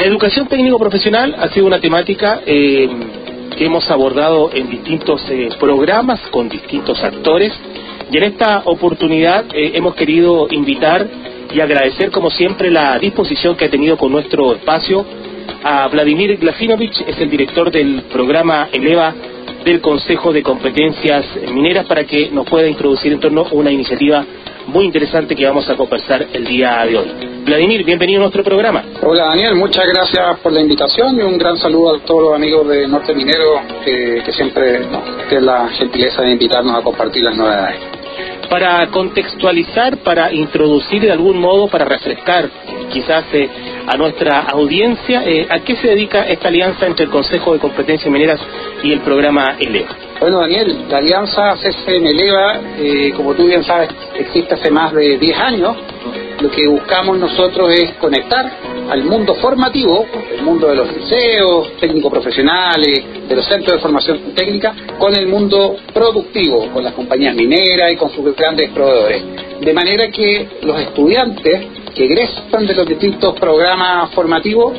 La educación técnico-profesional ha sido una temática que hemos abordado en distintos programas con distintos actores, y en esta oportunidad hemos querido invitar y agradecer como siempre la disposición que ha tenido con nuestro espacio a Vladimir Glafinovich, es el director del programa ELEVA del Consejo de Competencias Mineras, para que nos pueda introducir en torno a una iniciativa muy interesante que vamos a conversar el día de hoy. Vladimir, bienvenido a nuestro programa. Hola Daniel, muchas gracias por la invitación y un gran saludo a todos los amigos de Norte Minero que siempre tienen la gentileza de invitarnos a compartir las novedades. Para contextualizar, para introducir de algún modo, para refrescar quizás a nuestra audiencia, ¿a qué se dedica esta alianza entre el Consejo de Competencias Mineras y el programa ELEVA? Bueno Daniel, la alianza CCM-ELEVA, como tú bien sabes, existe hace más de 10 años. Lo que buscamos nosotros es conectar al mundo formativo, el mundo de los liceos, técnico-profesionales, de los centros de formación técnica, con el mundo productivo, con las compañías mineras y con sus grandes proveedores. De manera que los estudiantes que egresan de los distintos programas formativos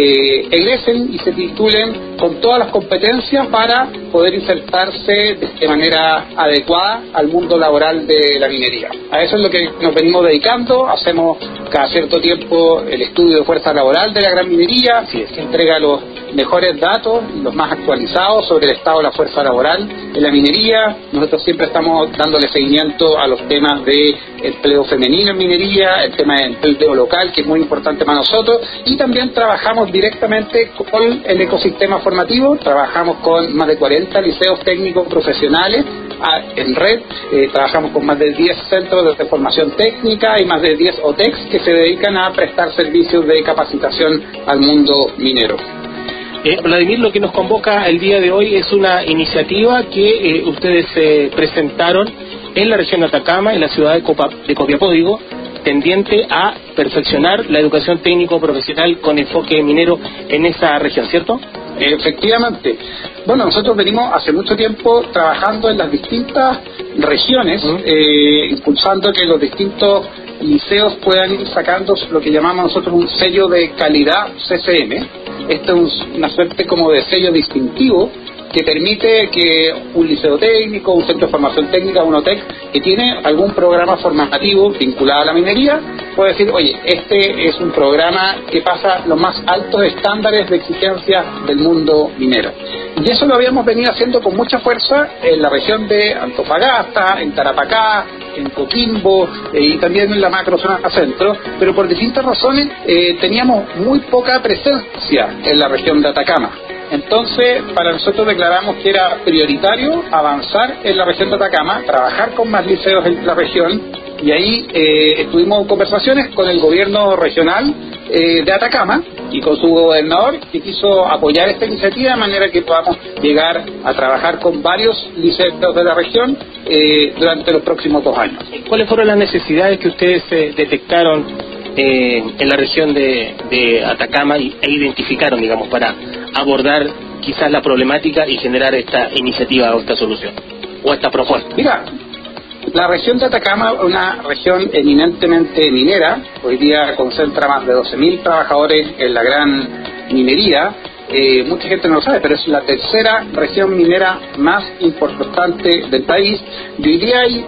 egresen y se titulen con todas las competencias para poder insertarse de manera adecuada al mundo laboral de la minería. A eso es lo que nos venimos dedicando. Hacemos cada cierto tiempo el estudio de fuerza laboral de la gran minería, que entrega los mejores datos, los más actualizados sobre el estado de la fuerza laboral en la minería. Nosotros siempre estamos dándole seguimiento a los temas de empleo femenino en minería, el tema de empleo local, que es muy importante para nosotros, y también trabajamos directamente con el ecosistema formativo. Trabajamos con más de 40 liceos técnicos profesionales en red, trabajamos con más de 10 centros de formación técnica y más de 10 OTECs que se dedican a prestar servicios de capacitación al mundo minero. Vladimir, lo que nos convoca el día de hoy es una iniciativa que ustedes presentaron en la región de Atacama, en la ciudad de Copiapó, tendiente a perfeccionar la educación técnico-profesional con enfoque minero en esa región, ¿cierto? Efectivamente. Bueno, nosotros venimos hace mucho tiempo trabajando en las distintas regiones, impulsando que los distintos liceos puedan ir sacando lo que llamamos nosotros un sello de calidad CCM. Esto es una suerte como de sello distintivo que permite que un liceo técnico, un centro de formación técnica, un OTEC, que tiene algún programa formativo vinculado a la minería, puede decir, oye, este es un programa que pasa los más altos estándares de exigencia del mundo minero. Y eso lo habíamos venido haciendo con mucha fuerza en la región de Antofagasta, en Tarapacá, en Coquimbo y también en la macrozona centro, pero por distintas razones teníamos muy poca presencia en la región de Atacama. Entonces, para nosotros declaramos que era prioritario avanzar en la región de Atacama, trabajar con más liceos en la región, y ahí tuvimos conversaciones con el gobierno regional de Atacama y con su gobernador, que quiso apoyar esta iniciativa de manera que podamos llegar a trabajar con varios liceos de la región durante los próximos 2 años. ¿Cuáles fueron las necesidades que ustedes detectaron en la región de Atacama e identificaron, digamos, para abordar quizás la problemática y generar esta iniciativa o esta solución o esta propuesta? Mira, la región de Atacama es una región eminentemente minera. Hoy día concentra más de 12.000 trabajadores en la gran minería. Mucha gente no lo sabe, pero es la tercera región minera más importante del país. Y hoy día hay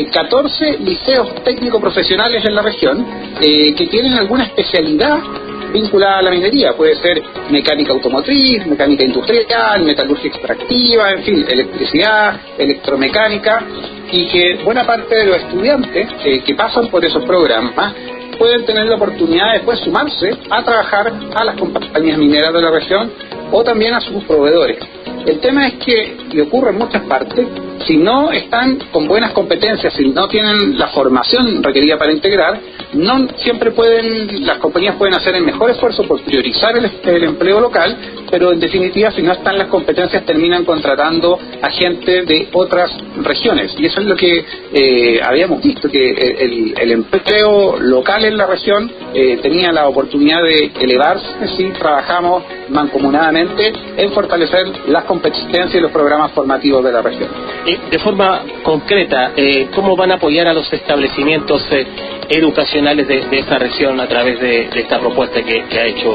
14 liceos técnico-profesionales en la región que tienen alguna especialidad vinculada a la minería. Puede ser mecánica automotriz, mecánica industrial, metalurgia extractiva, en fin, electricidad, electromecánica, y que buena parte de los estudiantes que pasan por esos programas pueden tener la oportunidad de después sumarse a trabajar a las compañías mineras de la región o también a sus proveedores. El tema es que, y ocurre en muchas partes, si no están con buenas competencias, si no tienen la formación requerida para integrar, no siempre las compañías pueden hacer el mejor esfuerzo por priorizar el empleo local, pero en definitiva, si no están las competencias, terminan contratando a gente de otras regiones. Y eso es lo que habíamos visto, que el empleo local en la región tenía la oportunidad de elevarse si trabajamos mancomunadamente en fortalecer las competencias y los programas formativos de la región. De forma concreta, ¿cómo van a apoyar a los establecimientos educacionales de esta región a través de esta propuesta que ha hecho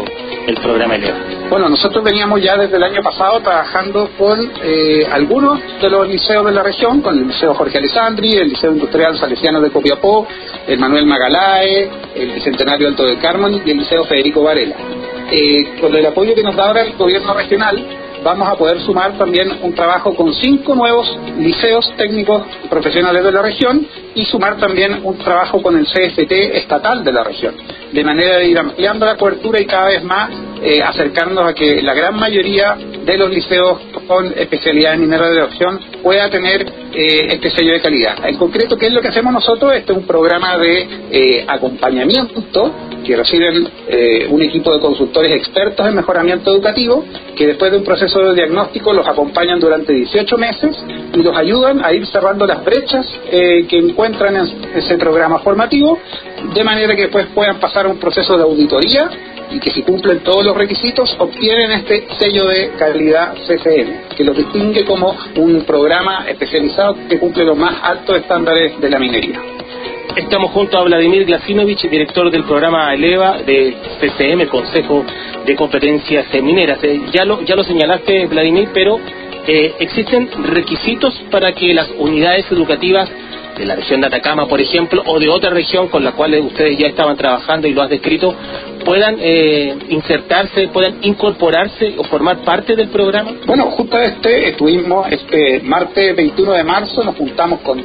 el programa ELEVA? Bueno, nosotros veníamos ya desde el año pasado trabajando con algunos de los liceos de la región, con el Liceo Jorge Alessandri, el Liceo Industrial Salesiano de Copiapó, el Manuel Magalae, el Bicentenario Alto del Carmen y el Liceo Federico Varela. Con el apoyo que nos da ahora el gobierno regional, vamos a poder sumar también un trabajo con 5 nuevos liceos técnicos profesionales de la región y sumar también un trabajo con el CFT estatal de la región, de manera de ir ampliando la cobertura y cada vez más acercarnos a que la gran mayoría de los liceos con especialidad en minera de erosión pueda tener este sello de calidad. En concreto, ¿qué es lo que hacemos nosotros? Este es un programa de acompañamiento que reciben un equipo de consultores expertos en mejoramiento educativo, que después de un proceso de diagnóstico los acompañan durante 18 meses y los ayudan a ir cerrando las brechas que encuentran en ese programa formativo, de manera que después puedan pasar a un proceso de auditoría y que si cumplen todos los requisitos obtienen este sello de calidad CCM, que lo distingue como un programa especializado que cumple los más altos estándares de la minería. Estamos junto a Vladimir Glasinovich, director del programa ELEVA de CCM, Consejo de Competencias Mineras. Ya lo señalaste, Vladimir, pero ¿existen requisitos para que las unidades educativas de la región de Atacama, por ejemplo, o de otra región con la cual ustedes ya estaban trabajando y lo has descrito, puedan insertarse, puedan incorporarse o formar parte del programa? Bueno, justo estuvimos martes 21 de marzo, nos juntamos con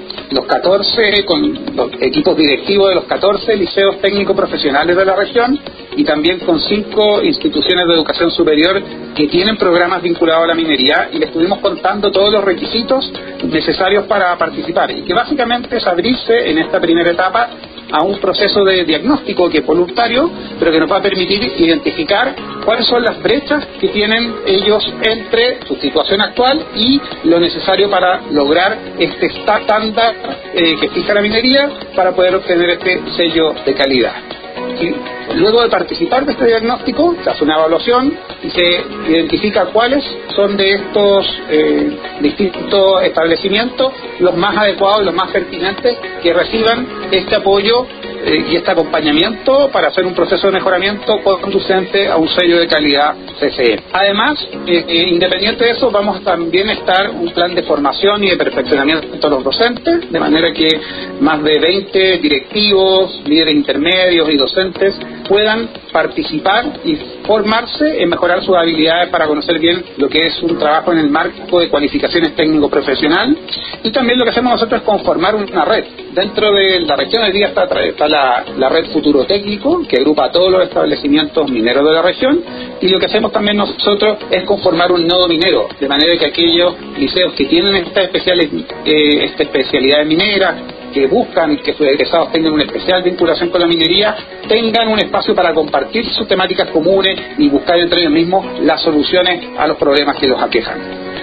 los equipos directivos de los 14 liceos técnicos profesionales de la región y también con 5 instituciones de educación superior que tienen programas vinculados a la minería, y les estuvimos contando todos los requisitos necesarios para participar, y que básicamente es abrirse en esta primera etapa a un proceso de diagnóstico que es voluntario, pero que nos va a permitir identificar cuáles son las brechas que tienen ellos entre su situación actual y lo necesario para lograr este estándar que fija la minería para poder obtener este sello de calidad. ¿Sí? Luego de participar de este diagnóstico, se hace una evaluación y se identifica cuáles son de estos distintos establecimientos los más adecuados y los más pertinentes que reciban este apoyo y este acompañamiento para hacer un proceso de mejoramiento conducente a un sello de calidad CCM. Además, independiente de eso, vamos también a estar un plan de formación y de perfeccionamiento de los docentes, de manera que más de 20 directivos, líderes intermedios y docentes puedan participar y formarse en mejorar sus habilidades para conocer bien lo que es un trabajo en el marco de cualificaciones técnico-profesional. Y también lo que hacemos nosotros es conformar una red. Dentro de la región hoy día está la red Futuro Técnico, que agrupa a todos los establecimientos mineros de la región, y lo que hacemos también nosotros es conformar un nodo minero, de manera que aquellos liceos que tienen esta especialidad minera, que buscan que sus egresados tengan una especial vinculación con la minería, tengan un espacio para compartir sus temáticas comunes y buscar entre ellos mismos las soluciones a los problemas que los aquejan.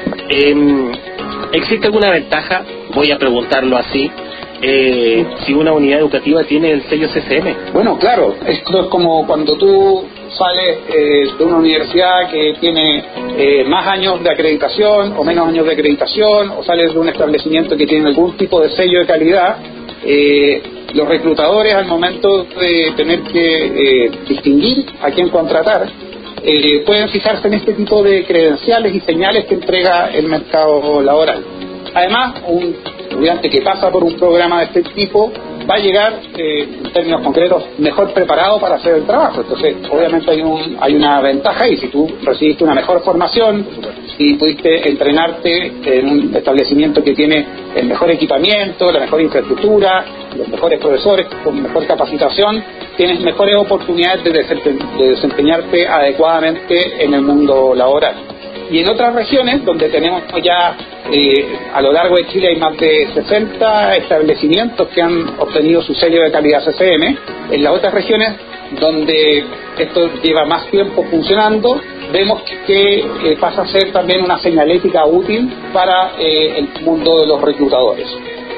¿Existe alguna ventaja, voy a preguntarlo así, si una unidad educativa tiene el sello CCM? Bueno, claro, esto es como cuando tú sales de una universidad que tiene más años de acreditación o menos años de acreditación, o sales de un establecimiento que tiene algún tipo de sello de calidad. Los reclutadores, al momento de tener que distinguir a quién contratar, pueden fijarse en este tipo de credenciales y señales que entrega el mercado laboral. Además, un estudiante que pasa por un programa de este tipo va a llegar, en términos concretos, mejor preparado para hacer el trabajo. Entonces, obviamente hay una ventaja ahí. Si tú recibiste una mejor formación, si pudiste entrenarte en un establecimiento que tiene el mejor equipamiento, la mejor infraestructura, los mejores profesores con mejor capacitación, tienes mejores oportunidades de desempeñarte adecuadamente en el mundo laboral. Y en otras regiones, donde tenemos ya a lo largo de Chile hay más de 60 establecimientos que han obtenido su sello de calidad CCM, en las otras regiones donde esto lleva más tiempo funcionando, vemos que pasa a ser también una señalética útil para el mundo de los reclutadores.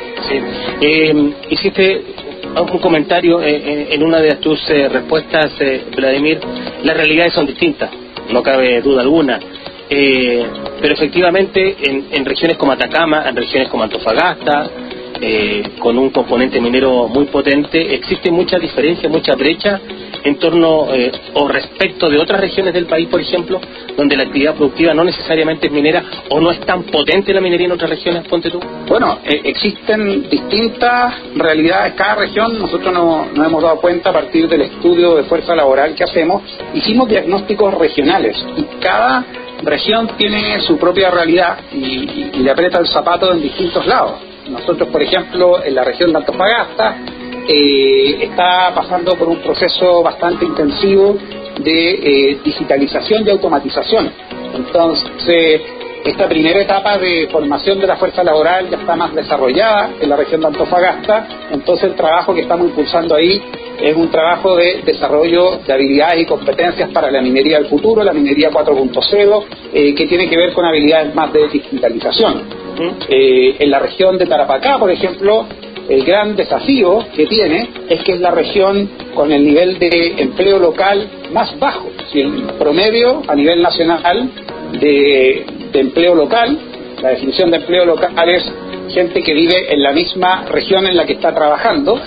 Sí. Hiciste un comentario en una de tus respuestas, Vladimir. Las realidades son distintas, no cabe duda alguna. Pero efectivamente en regiones como Atacama, en regiones como Antofagasta, con un componente minero muy potente, existe mucha diferencia, mucha brecha en torno o respecto de otras regiones del país, por ejemplo, donde la actividad productiva no necesariamente es minera o no es tan potente la minería en otras regiones? Ponte tú. Bueno, existen distintas realidades. Cada región, nosotros nos hemos dado cuenta a partir del estudio de fuerza laboral que hacemos, hicimos diagnósticos regionales y cada región tiene su propia realidad y le aprieta el zapato en distintos lados. Nosotros, por ejemplo, en la región de Antofagasta, está pasando por un proceso bastante intensivo de digitalización y automatización. Entonces, esta primera etapa de formación de la fuerza laboral ya está más desarrollada en la región de Antofagasta. Entonces, el trabajo que estamos impulsando ahí es un trabajo de desarrollo de habilidades y competencias para la minería del futuro, la minería 4.0, que tiene que ver con habilidades más de digitalización. En la región de Tarapacá, por ejemplo, el gran desafío que tiene es que es la región con el nivel de empleo local más bajo. Si el promedio a nivel nacional de empleo local, la definición de empleo local es gente que vive en la misma región en la que está trabajando.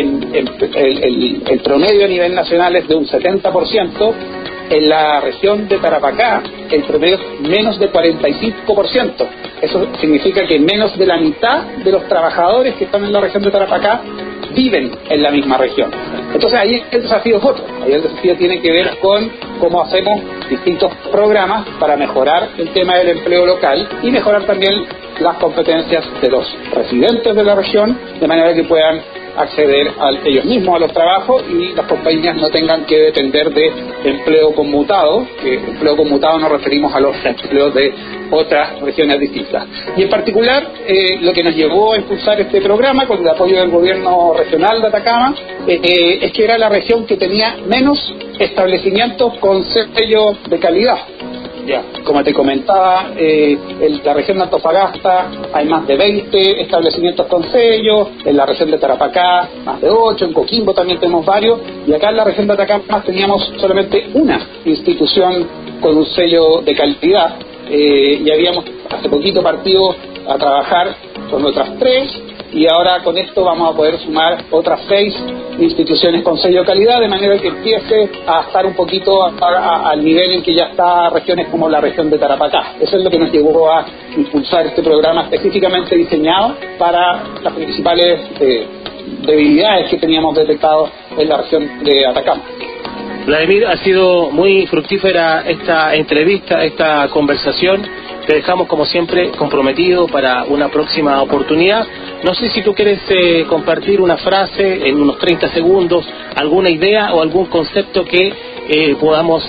El promedio a nivel nacional es de un 70%. En la región de Tarapacá el promedio es menos de 45%. Eso significa que menos de la mitad de los trabajadores que están en la región de Tarapacá viven en la misma región. Entonces ahí el desafío es otro. Ahí el desafío tiene que ver con cómo hacemos distintos programas para mejorar el tema del empleo local y mejorar también las competencias de los residentes de la región, de manera que puedan acceder ellos mismos a los trabajos y las compañías no tengan que depender de empleo conmutado, que empleo conmutado nos referimos a los empleos de otras regiones distintas. Y en particular, lo que nos llevó a impulsar este programa con el apoyo del gobierno regional de Atacama, es que era la región que tenía menos establecimientos con sello de calidad. Ya, como te comentaba, en la región de Antofagasta hay más de 20 establecimientos con sello, en la región de Tarapacá más de 8, en Coquimbo también tenemos varios, y acá en la región de Atacama teníamos solamente una institución con un sello de calidad, y habíamos hace poquito partido a trabajar con otras 3, y ahora con esto vamos a poder sumar otras 6 instituciones con sello de calidad, de manera que empiece a estar un poquito al nivel en que ya está regiones como la región de Tarapacá. Eso es lo que nos llevó a impulsar este programa específicamente diseñado para las principales debilidades que teníamos detectado en la región de Atacama. Vladimir, ha sido muy fructífera esta entrevista, esta conversación. Te dejamos, como siempre, comprometido para una próxima oportunidad. No sé si tú quieres compartir una frase en unos 30 segundos, alguna idea o algún concepto que podamos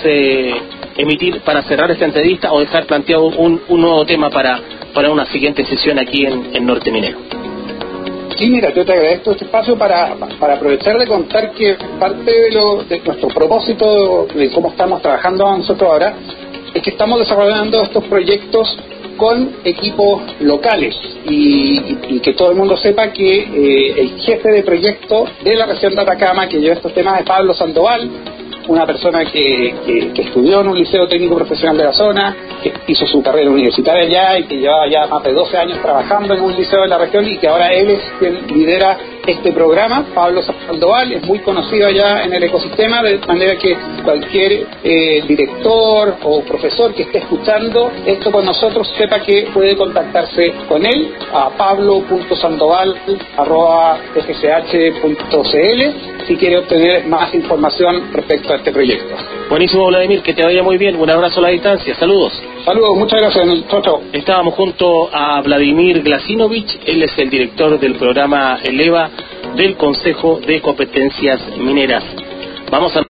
emitir para cerrar esta entrevista o dejar planteado un nuevo tema para una siguiente sesión aquí en Norte Minero. Sí, mira, yo te agradezco este espacio para aprovechar de contar que parte de nuestro propósito de cómo estamos trabajando nosotros ahora es que estamos desarrollando estos proyectos con equipos locales y que todo el mundo sepa que el jefe de proyecto de la región de Atacama que lleva estos temas es Pablo Sandoval, una persona que estudió en un liceo técnico profesional de la zona, que hizo su carrera universitaria allá y que llevaba ya más de 12 años trabajando en un liceo de la región y que ahora él es quien lidera este programa. Pablo Sandoval es muy conocido allá en el ecosistema, de manera que cualquier director o profesor que esté escuchando esto con nosotros sepa que puede contactarse con él a pablo.sandoval@fch.cl si quiere obtener más información respecto a este proyecto. Buenísimo, Vladimir, que te vaya muy bien. Un abrazo a la distancia. Saludos. Saludos, muchas gracias. Chau, chau. Estábamos junto a Vladimir Glasinovich. Él es el director del programa ELEVA del Consejo de Competencias Mineras. Vamos a